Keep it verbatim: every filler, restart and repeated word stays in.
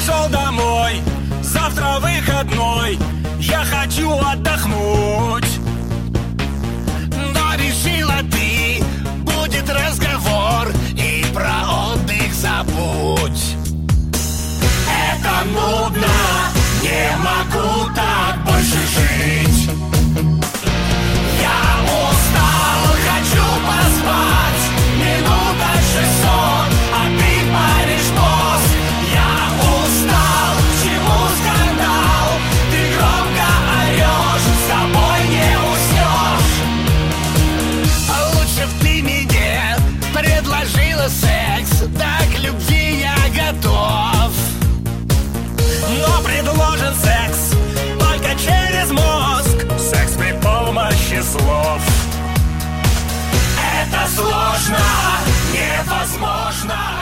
пришел домой, завтра выходной, я хочу отдохнуть. Но решила ты, будет разговор, и про отдых забудь. Это нудно, не могу так больше жить. Я устал, хочу поспать, минута шестьсот, а ты паришь нос. Я устал, к чему скандал, ты громко орешь, с тобой не уснешь. А лучше б ты мне предложила секс, да к любви я готов. Но предложен секс только через мозг, секс при помощи слов. Это сложно, невозможно.